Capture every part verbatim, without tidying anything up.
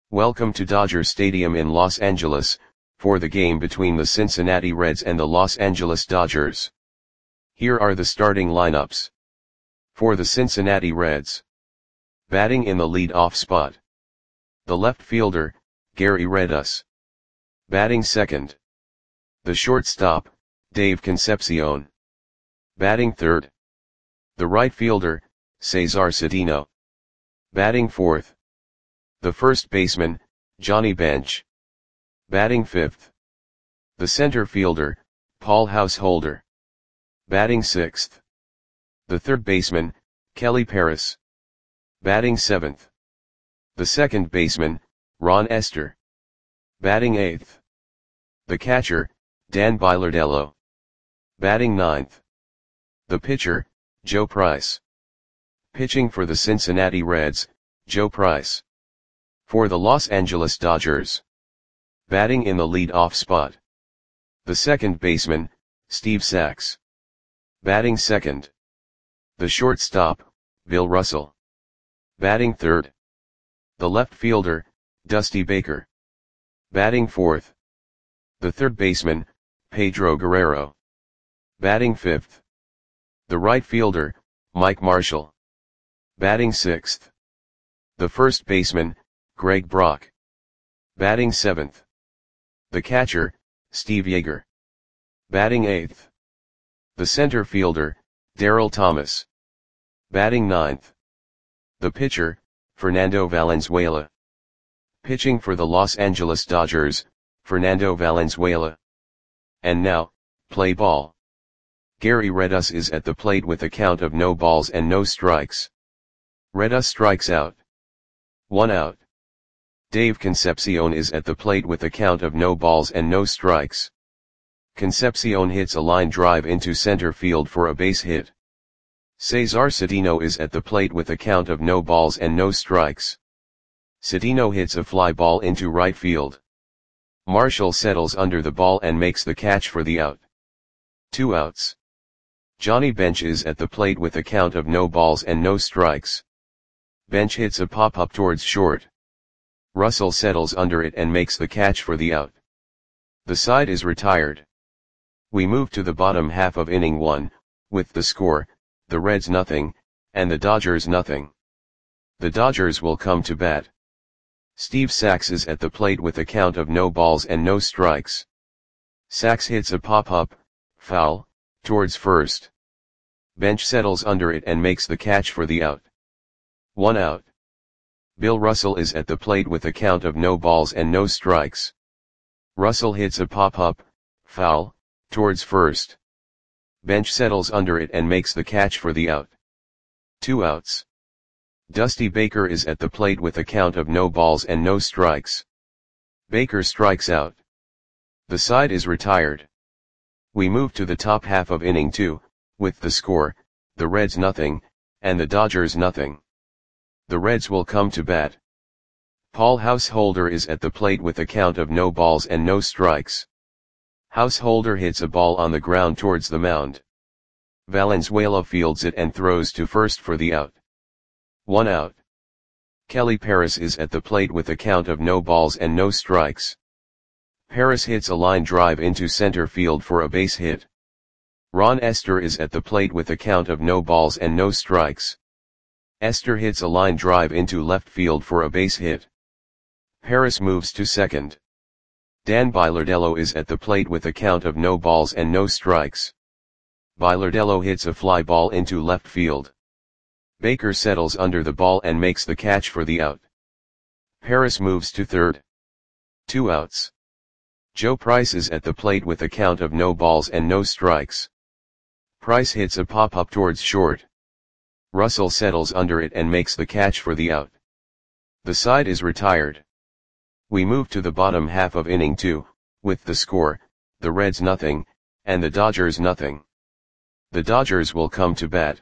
Welcome to Dodger Stadium in Los Angeles, for the game between the Cincinnati Reds and the Los Angeles Dodgers. Here are the starting lineups. For the Cincinnati Reds. Batting in the lead-off spot. The left fielder, Gary Redus. Batting second. The shortstop, Dave Concepcion. Batting third. The right fielder, Cesar Cedeno. Batting fourth. The first baseman, Johnny Bench. Batting fifth. The center fielder, Paul Householder. Batting sixth. The third baseman, Kelly Paris. Batting seventh. The second baseman, Ron Esther. Batting eighth. The catcher, Dan Bilardello. Batting ninth. The pitcher, Joe Price. Pitching for the Cincinnati Reds, Joe Price. For the Los Angeles Dodgers. Batting in the lead-off spot. The second baseman, Steve Sax. Batting second. The shortstop, Bill Russell. Batting third. The left fielder, Dusty Baker. Batting fourth. The third baseman, Pedro Guerrero. Batting fifth. The right fielder, Mike Marshall. Batting sixth. The first baseman, Greg Brock. Batting seventh. The catcher, Steve Yeager. Batting eighth. The center fielder, Darryl Thomas. Batting ninth. The pitcher, Fernando Valenzuela. Pitching for the Los Angeles Dodgers, Fernando Valenzuela. And now, play ball. Gary Redus is at the plate with a count of no balls and no strikes. Redus strikes out. One out. Dave Concepcion is at the plate with a count of no balls and no strikes. Concepcion hits a line drive into center field for a base hit. Cesar Cedeno is at the plate with a count of no balls and no strikes. Cedeno hits a fly ball into right field. Marshall settles under the ball and makes the catch for the out. Two outs. Johnny Bench is at the plate with a count of no balls and no strikes. Bench hits a pop-up towards short. Russell settles under it and makes the catch for the out. The side is retired. We move to the bottom half of inning one, with the score, the Reds nothing, and the Dodgers nothing. The Dodgers will come to bat. Steve Sax is at the plate with a count of no balls and no strikes. Sax hits a pop-up, foul, towards first. Bench settles under it and makes the catch for the out. One out. Bill Russell is at the plate with a count of no balls and no strikes. Russell hits a pop-up, foul, towards first. Bench settles under it and makes the catch for the out. Two outs. Dusty Baker is at the plate with a count of no balls and no strikes. Baker strikes out. The side is retired. We move to the top half of inning two, with the score, the Reds nothing, and the Dodgers nothing. The Reds will come to bat. Paul Householder is at the plate with a count of no balls and no strikes. Householder hits a ball on the ground towards the mound. Valenzuela fields it and throws to first for the out. One out. Kelly Paris is at the plate with a count of no balls and no strikes. Paris hits a line drive into center field for a base hit. Ron Esther is at the plate with a count of no balls and no strikes. Esther hits a line drive into left field for a base hit. Paris moves to second. Dan Bilardello is at the plate with a count of no balls and no strikes. Bilardello hits a fly ball into left field. Baker settles under the ball and makes the catch for the out. Paris moves to third. Two outs. Joe Price is at the plate with a count of no balls and no strikes. Price hits a pop-up towards short. Russell settles under it and makes the catch for the out. The side is retired. We move to the bottom half of inning two, with the score, the Reds nothing, and the Dodgers nothing. The Dodgers will come to bat.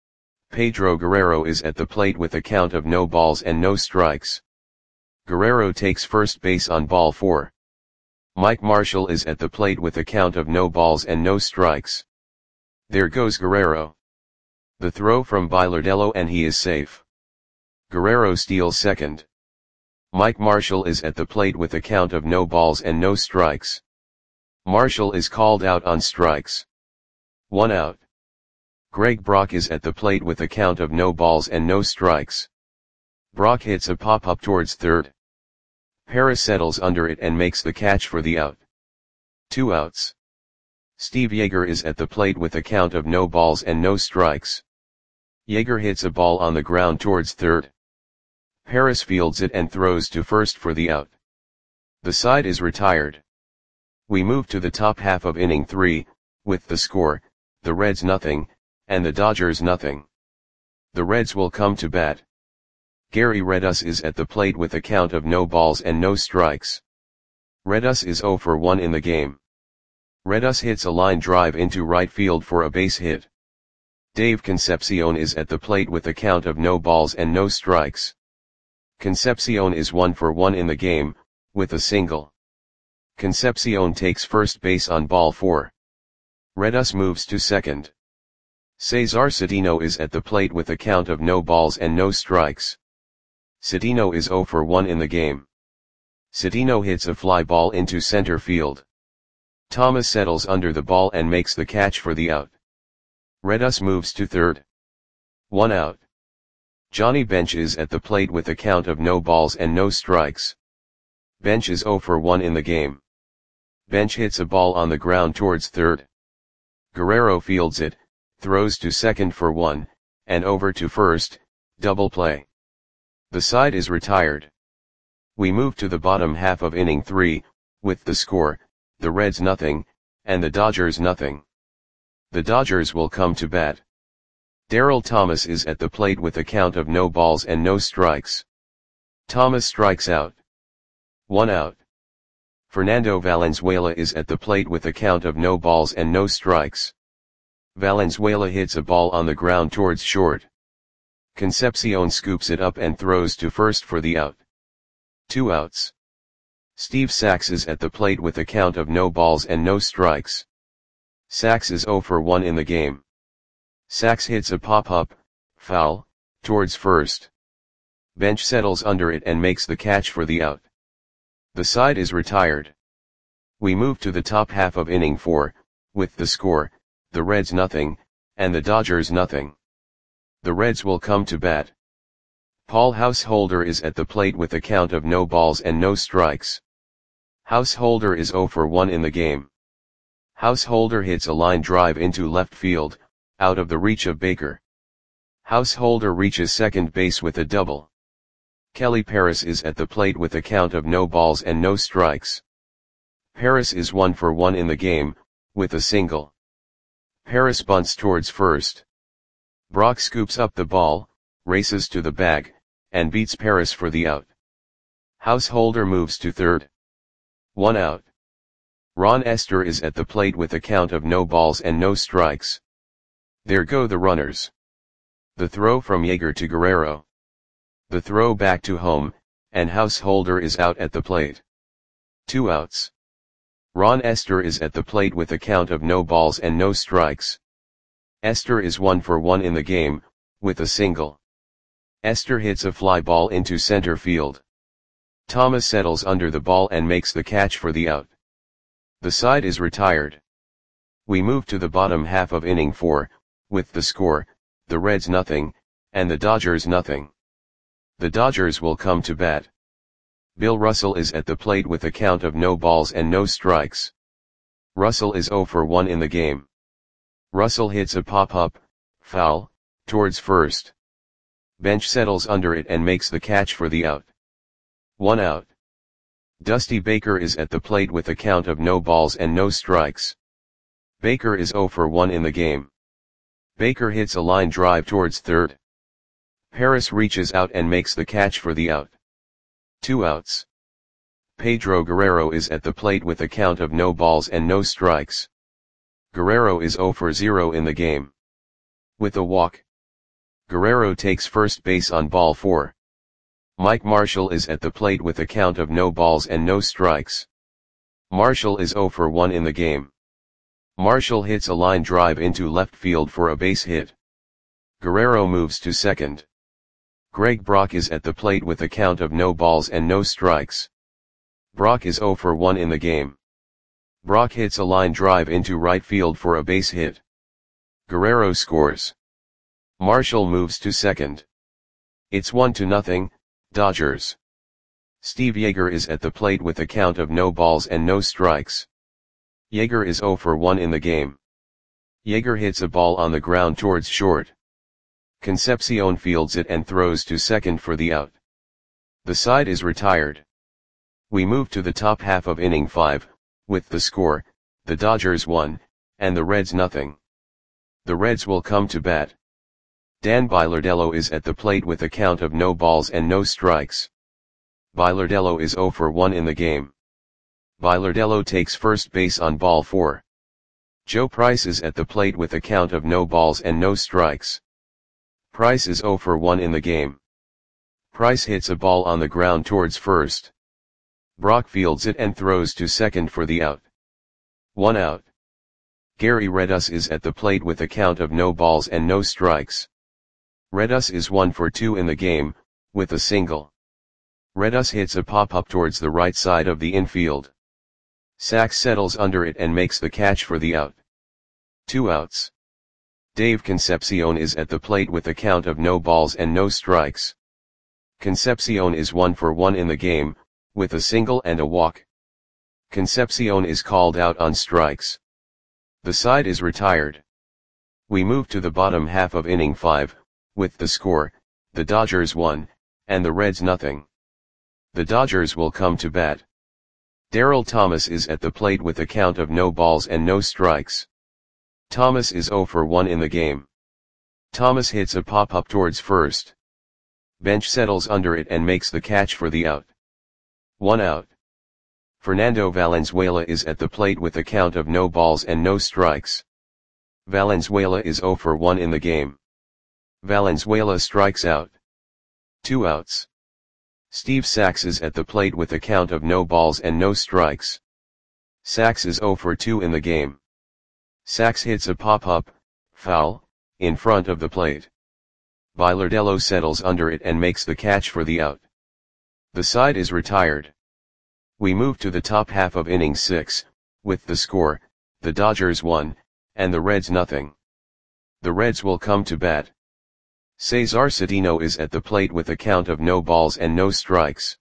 Pedro Guerrero is at the plate with a count of no balls and no strikes. Guerrero takes first base on ball four. Mike Marshall is at the plate with a count of no balls and no strikes. There goes Guerrero. The throw from Bilardello and he is safe. Guerrero steals second. Mike Marshall is at the plate with a count of no balls and no strikes. Marshall is called out on strikes. One out. Greg Brock is at the plate with a count of no balls and no strikes. Brock hits a pop-up towards third. Paris settles under it and makes the catch for the out. Two outs. Steve Yeager is at the plate with a count of no balls and no strikes. Yeager hits a ball on the ground towards third. Paris fields it and throws to first for the out. The side is retired. We move to the top half of inning three, with the score, the Reds nothing, and the Dodgers nothing. The Reds will come to bat. Gary Redus is at the plate with a count of no balls and no strikes. Redus is oh for one in the game. Redus hits a line drive into right field for a base hit. Dave Concepcion is at the plate with a count of no balls and no strikes. Concepcion is one for one in the game, with a single. Concepcion takes first base on ball four. Redus moves to second. Cesar Cedeno is at the plate with a count of no balls and no strikes. Cedeno is oh for one in the game. Cedeno hits a fly ball into center field. Thomas settles under the ball and makes the catch for the out. Redus moves to third. One out. Johnny Bench is at the plate with a count of no balls and no strikes. Bench is oh for one in the game. Bench hits a ball on the ground towards third. Guerrero fields it, throws to second for one, and over to first, double play. The side is retired. We move to the bottom half of inning three, with the score, the Reds nothing, and the Dodgers nothing. The Dodgers will come to bat. Darryl Thomas is at the plate with a count of no balls and no strikes. Thomas strikes out. One out. Fernando Valenzuela is at the plate with a count of no balls and no strikes. Valenzuela hits a ball on the ground towards short. Concepcion scoops it up and throws to first for the out. Two outs. Steve Sax is at the plate with a count of no balls and no strikes. Sax is oh for one in the game. Sax hits a pop-up, foul, towards first. Bench settles under it and makes the catch for the out. The side is retired. We move to the top half of inning four, with the score, the Reds nothing, and the Dodgers nothing. The Reds will come to bat. Paul Householder is at the plate with a count of no balls and no strikes. Householder is oh for one in the game. Householder hits a line drive into left field, out of the reach of Baker. Householder reaches second base with a double. Kelly Paris is at the plate with a count of no balls and no strikes. Paris is one for one in the game, with a single. Paris bunts towards first. Brock scoops up the ball, races to the bag, and beats Paris for the out. Householder moves to third. One out. Ron Esther is at the plate with a count of no balls and no strikes. There go the runners. The throw from Yeager to Guerrero. The throw back to home, and Householder is out at the plate. Two outs. Ron Esther is at the plate with a count of no balls and no strikes. Esther is one for one in the game, with a single. Esther hits a fly ball into center field. Thomas settles under the ball and makes the catch for the out. The side is retired. We move to the bottom half of inning four, with the score, the Reds nothing, and the Dodgers nothing. The Dodgers will come to bat. Bill Russell is at the plate with a count of no balls and no strikes. Russell is oh for one in the game. Russell hits a pop-up, foul, towards first. Bench settles under it and makes the catch for the out. One out. Dusty Baker is at the plate with a count of no balls and no strikes. Baker is oh for one in the game. Baker hits a line drive towards third. Paris reaches out and makes the catch for the out. Two outs. Pedro Guerrero is at the plate with a count of no balls and no strikes. Guerrero is oh for zero in the game. With a walk. Guerrero takes first base on ball four. Mike Marshall is at the plate with a count of no balls and no strikes. Marshall is oh for one in the game. Marshall hits a line drive into left field for a base hit. Guerrero moves to second. Greg Brock is at the plate with a count of no balls and no strikes. Brock is zero for one in the game. Brock hits a line drive into right field for a base hit. Guerrero scores. Marshall moves to second. It's one to nothing, Dodgers. Steve Yeager is at the plate with a count of no balls and no strikes. Yeager is zero for one in the game. Yeager hits a ball on the ground towards short. Concepcion fields it and throws to second for the out. The side is retired. We move to the top half of inning five, with the score, the Dodgers one, and the Reds nothing. The Reds will come to bat. Dan Bilardello is at the plate with a count of no balls and no strikes. Bilardello is zero for one in the game. Bilardello takes first base on ball four. Joe Price is at the plate with a count of no balls and no strikes. Price is zero for one in the game. Price hits a ball on the ground towards first. Brock fields it and throws to second for the out. One out. Gary Redus is at the plate with a count of no balls and no strikes. Redus is one for two in the game, with a single. Redus hits a pop-up towards the right side of the infield. Sachs settles under it and makes the catch for the out. Two outs. Dave Concepcion is at the plate with a count of no balls and no strikes. Concepcion is one for one in the game, with a single and a walk. Concepcion is called out on strikes. The side is retired. We move to the bottom half of inning five, with the score, the Dodgers one, and the Reds nothing. The Dodgers will come to bat. Darryl Thomas is at the plate with a count of no balls and no strikes. Thomas is zero for one in the game. Thomas hits a pop-up towards first. Bench settles under it and makes the catch for the out. One out. Fernando Valenzuela is at the plate with a count of no balls and no strikes. Valenzuela is zero for one in the game. Valenzuela strikes out. Two outs. Steve Sachs is at the plate with a count of no balls and no strikes. Sachs is zero for two in the game. Sachs hits a pop-up, foul, in front of the plate. Bilardello settles under it and makes the catch for the out. The side is retired. We move to the top half of inning six, with the score, the Dodgers one, and the Reds nothing. The Reds will come to bat. Cesar Cedeno is at the plate with a count of no balls and no strikes.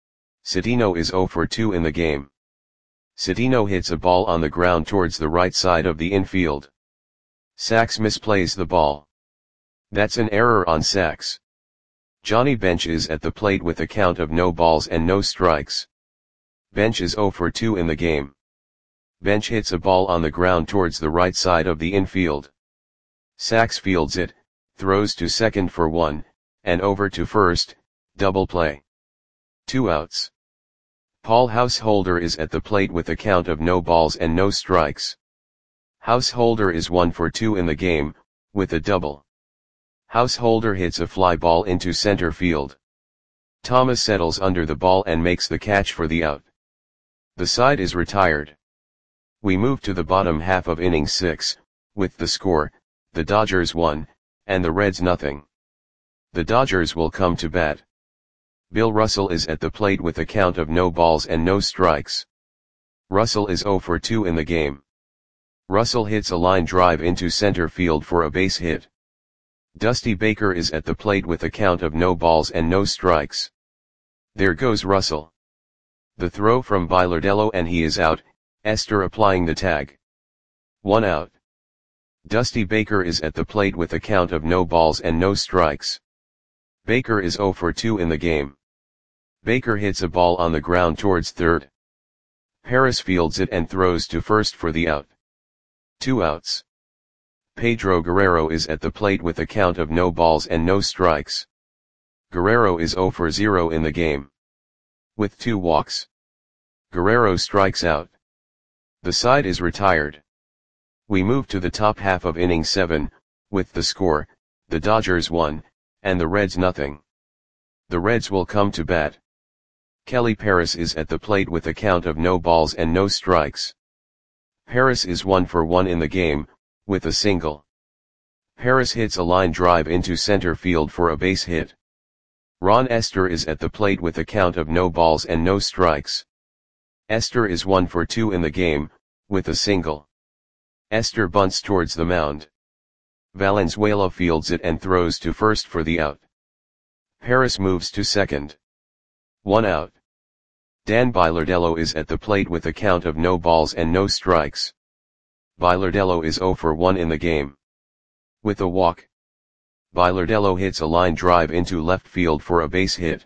Cedeno is zero for two in the game. Cedeno hits a ball on the ground towards the right side of the infield. Sachs misplays the ball. That's an error on Sachs. Johnny Bench is at the plate with a count of no balls and no strikes. Bench is zero for two in the game. Bench hits a ball on the ground towards the right side of the infield. Sachs fields it, throws to second for one, and over to first, double play. Two outs. Paul Householder is at the plate with a count of no balls and no strikes. Householder is one for two in the game, with a double. Householder hits a fly ball into center field. Thomas settles under the ball and makes the catch for the out. The side is retired. We move to the bottom half of inning six, with the score, the Dodgers one, and the Reds nothing. The Dodgers will come to bat. Bill Russell is at the plate with a count of no balls and no strikes. Russell is zero for two in the game. Russell hits a line drive into center field for a base hit. Dusty Baker is at the plate with a count of no balls and no strikes. There goes Russell. The throw from Bilardello and he is out, Esther applying the tag. One out. Dusty Baker is at the plate with a count of no balls and no strikes. Baker is zero for two in the game. Baker hits a ball on the ground towards third. Paris fields it and throws to first for the out. Two outs. Pedro Guerrero is at the plate with a count of no balls and no strikes. Guerrero is zero for zero in the game. With two walks. Guerrero strikes out. The side is retired. We move to the top half of inning seven, with the score, the Dodgers one, and the Reds nothing. The Reds will come to bat. Kelly Paris is at the plate with a count of no balls and no strikes. Paris is one for one in the game, with a single. Paris hits a line drive into center field for a base hit. Ron Esther is at the plate with a count of no balls and no strikes. Esther is one for two in the game, with a single. Esther bunts towards the mound. Valenzuela fields it and throws to first for the out. Paris moves to second. One out. Dan Bilardello is at the plate with a count of no balls and no strikes. Bilardello is zero for one in the game. With a walk, Bilardello hits a line drive into left field for a base hit.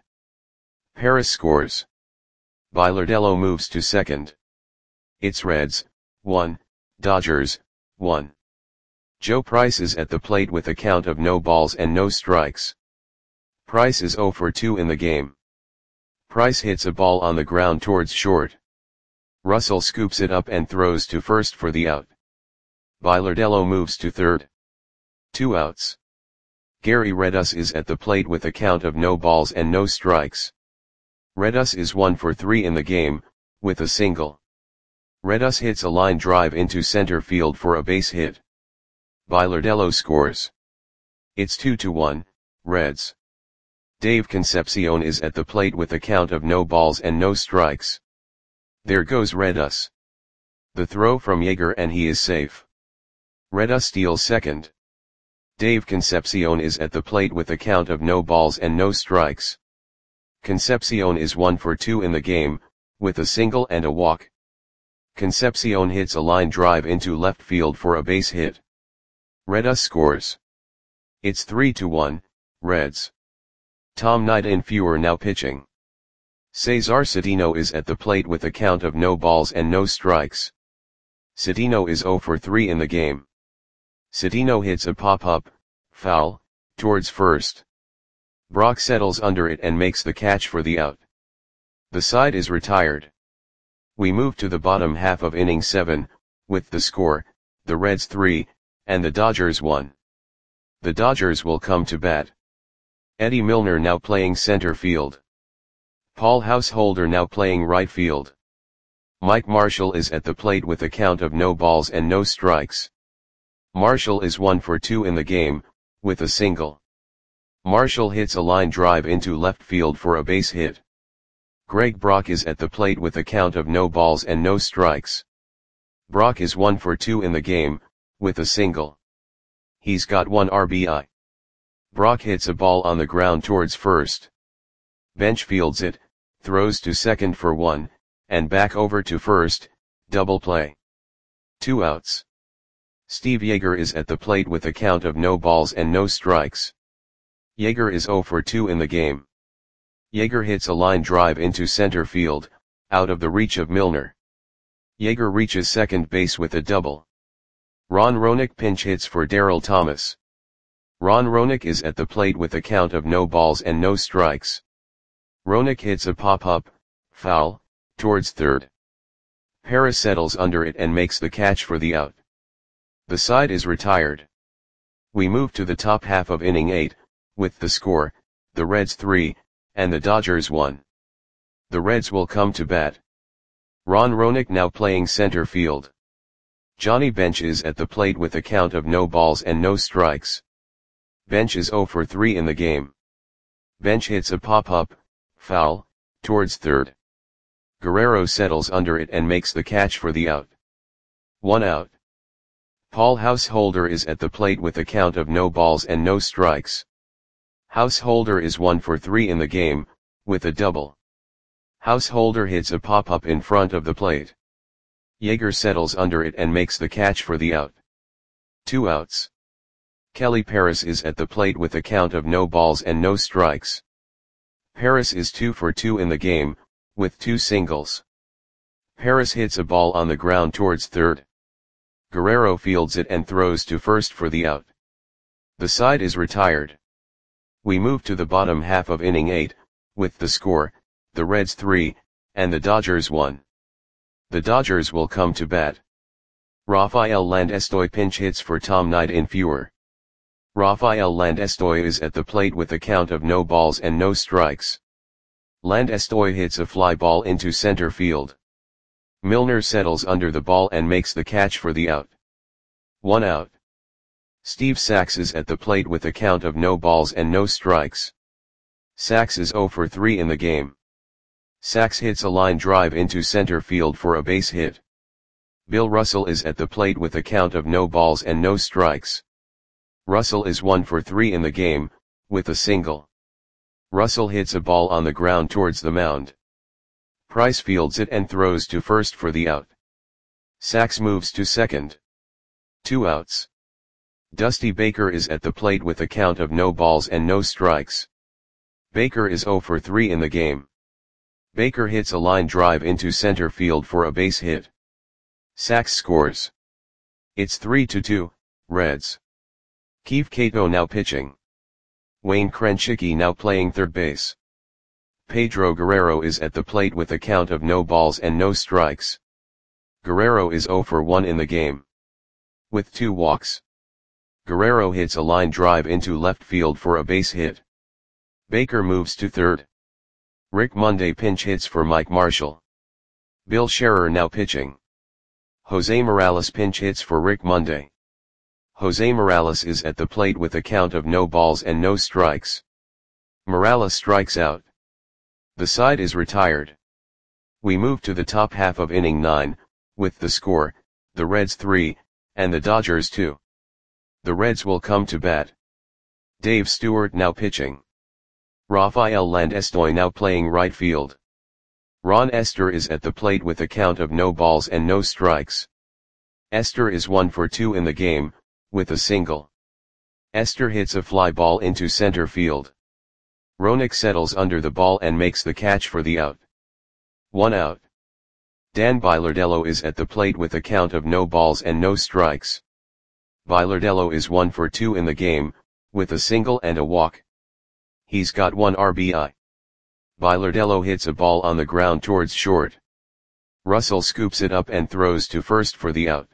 Paris scores. Bilardello moves to second. It's Reds, one, Dodgers, one. Joe Price is at the plate with a count of no balls and no strikes. Price is zero for two in the game. Price hits a ball on the ground towards short. Russell scoops it up and throws to first for the out. Bilardello moves to third. Two outs. Gary Redus is at the plate with a count of no balls and no strikes. Redus is one for three in the game, with a single. Redus hits a line drive into center field for a base hit. Bilardello scores. It's two to one, Reds. Dave Concepcion is at the plate with a count of no balls and no strikes. There goes Redus. The throw from Yeager and he is safe. Redus steals second. Dave Concepcion is at the plate with a count of no balls and no strikes. Concepcion is one for two in the game, with a single and a walk. Concepcion hits a line drive into left field for a base hit. Redus scores. It's three to one, Reds. Tom Knight and Fewer now pitching. Cesar Cedeno is at the plate with a count of no balls and no strikes. Cedeno is zero for three in the game. Cedeno hits a pop-up, foul, towards first. Brock settles under it and makes the catch for the out. The side is retired. We move to the bottom half of inning seven, with the score, the Reds three, and the Dodgers one. The Dodgers will come to bat. Eddie Milner now playing center field. Paul Householder now playing right field. Mike Marshall is at the plate with a count of no balls and no strikes. Marshall is one for two in the game, with a single. Marshall hits a line drive into left field for a base hit. Greg Brock is at the plate with a count of no balls and no strikes. Brock is one for two in the game, with a single. He's got one R B I. Brock hits a ball on the ground towards first. Bench fields it, throws to second for one, and back over to first, double play. Two outs. Steve Yeager is at the plate with a count of no balls and no strikes. Yeager is zero for two in the game. Yeager hits a line drive into center field, out of the reach of Milner. Yeager reaches second base with a double. Ron Roenick pinch hits for Darryl Thomas. Ron Roenick is at the plate with a count of no balls and no strikes. Roenick hits a pop-up, foul, towards third. Paris settles under it and makes the catch for the out. The side is retired. We move to the top half of inning eight, with the score, the Reds three, and the Dodgers one. The Reds will come to bat. Ron Roenick now playing center field. Johnny Bench is at the plate with a count of no balls and no strikes. Bench is zero for three in the game. Bench hits a pop-up, foul, towards third. Guerrero settles under it and makes the catch for the out. One out. Paul Householder is at the plate with a count of no balls and no strikes. Householder is one for three in the game, with a double. Householder hits a pop-up in front of the plate. Yeager settles under it and makes the catch for the out. Two outs. Kelly Paris is at the plate with a count of no balls and no strikes. Paris is two for two in the game, with two singles. Paris hits a ball on the ground towards third. Guerrero fields it and throws to first for the out. The side is retired. We move to the bottom half of inning eight, with the score, the Reds three, and the Dodgers one. The Dodgers will come to bat. Rafael Landestoy pinch hits for Tom Knight in Fewer. Rafael Landestoy is at the plate with a count of no balls and no strikes. Landestoy hits a fly ball into center field. Milner settles under the ball and makes the catch for the out. One out. Steve Sax is at the plate with a count of no balls and no strikes. Sachs is zero for three in the game. Sachs hits a line drive into center field for a base hit. Bill Russell is at the plate with a count of no balls and no strikes. Russell is one for three in the game, with a single. Russell hits a ball on the ground towards the mound. Price fields it and throws to first for the out. Sachs moves to second. Two outs. Dusty Baker is at the plate with a count of no balls and no strikes. Baker is zero for three in the game. Baker hits a line drive into center field for a base hit. Sachs scores. It's three to two, Reds. Keith Cato now pitching. Wayne Krenchicki now playing third base. Pedro Guerrero is at the plate with a count of no balls and no strikes. Guerrero is zero for one in the game. With two walks. Guerrero hits a line drive into left field for a base hit. Baker moves to third. Rick Monday pinch hits for Mike Marshall. Bill Scherer now pitching. Jose Morales pinch hits for Rick Monday. Jose Morales is at the plate with a count of no balls and no strikes. Morales strikes out. The side is retired. We move to the top half of inning nine, with the score, the Reds three, and the Dodgers two. The Reds will come to bat. Dave Stewart now pitching. Rafael Landestoy now playing right field. Ron Esther is at the plate with a count of no balls and no strikes. Esther is one for two in the game, with a single. Esther hits a fly ball into center field. Roenick settles under the ball and makes the catch for the out. One out. Dan Bilardello is at the plate with a count of no balls and no strikes. Bilardello is one for two in the game, with a single and a walk. He's got one R B I. Bilardello hits a ball on the ground towards short. Russell scoops it up and throws to first for the out.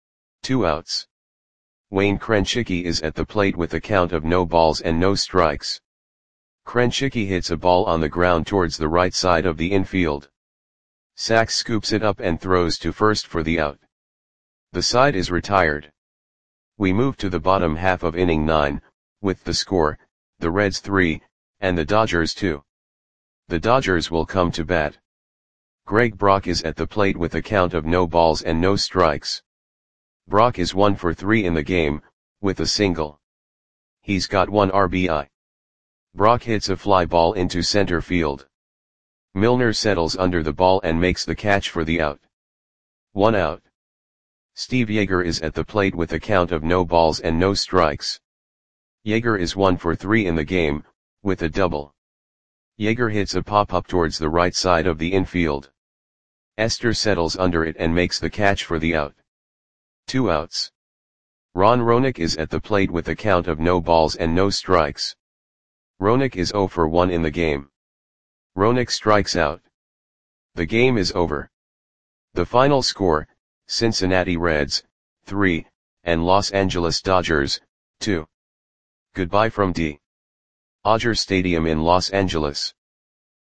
Two outs. Wayne Krenchicki is at the plate with a count of no balls and no strikes. Krenchicki hits a ball on the ground towards the right side of the infield. Sachs scoops it up and throws to first for the out. The side is retired. We move to the bottom half of inning nine, with the score, the Reds three, and the Dodgers two. The Dodgers will come to bat. Greg Brock is at the plate with a count of no balls and no strikes. Brock is one for three in the game, with a single. He's got one R B I. Brock hits a fly ball into center field. Milner settles under the ball and makes the catch for the out. One out. Steve Yeager is at the plate with a count of no balls and no strikes. Yeager is one for three in the game, with a double. Yeager hits a pop-up towards the right side of the infield. Esther settles under it and makes the catch for the out. Two outs. Ron Roenick is at the plate with a count of no balls and no strikes. Roenick is zero for one in the game. Roenick strikes out. The game is over. The final score, Cincinnati Reds, three, and Los Angeles Dodgers, two. Goodbye from D. Dodger Stadium in Los Angeles.